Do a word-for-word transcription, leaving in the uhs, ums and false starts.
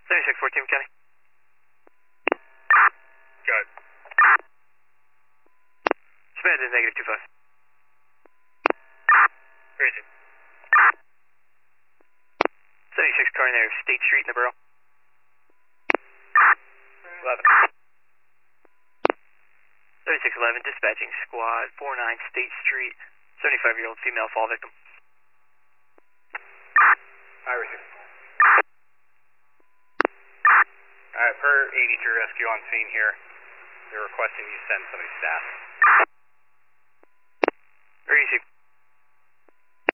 seventy-six fourteen County. Got it. Suspended is negative two five. Crazy. seventy-six car in there, State Street in the borough. eleven. seventy-six eleven, dispatching squad, four nine State Street, seventy-five-year-old female fall victim. I receive. Alright, per eighty-three rescue on scene here. They're requesting you send somebody staff.